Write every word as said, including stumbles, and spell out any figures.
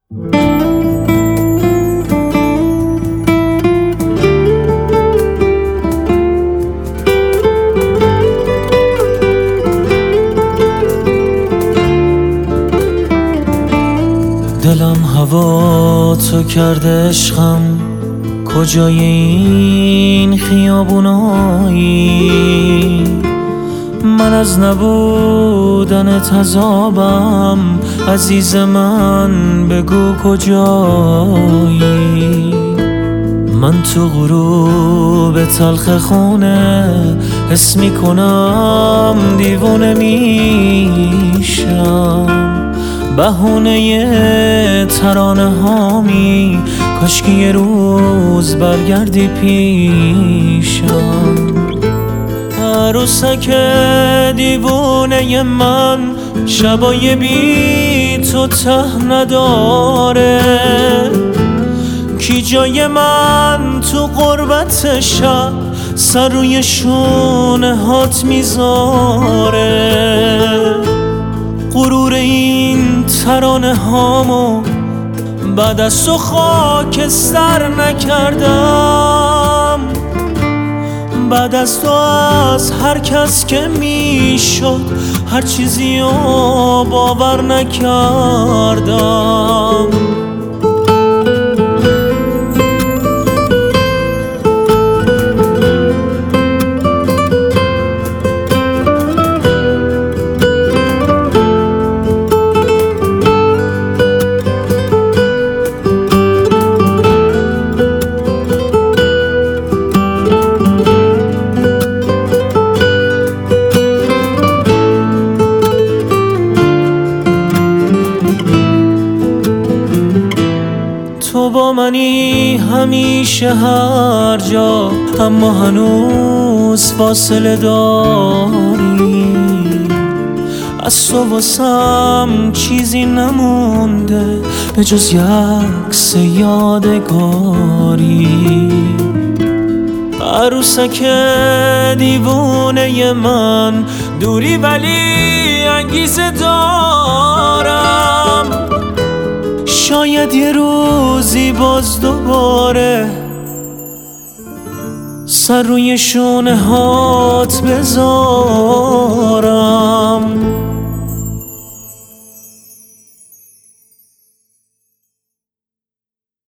دلم هوا تو کرده عشقم، کجای این خیابونایی؟ من از نبودن تذابم، عزیز من بگو کجایی؟ من تو غروب تلخ خونه حس میکنم دیوونه میشم، بهونه ترانه هامی، کاشکی یه روز برگردی پیشم. عروسک دیوونه من شبای بی تو ته نداره، کی جای من تو غربت شب سر روی شونه هات میذاره؟ غرور این ترانه هامو بعد از تو خاکستر نکردم، بعد از تو از هر کس که میشد هر چیزی رو باور نکردم. تو با منی همیشه هر جا، اما هنوز فاصله داری. از تو واسم چیزی نمونده به جز یک عکس یادگاری. عروسک دیوونه من دوری ولی انگیزه دارم، شاید یه روزی باز دوباره سر روی شونه هات بذارم.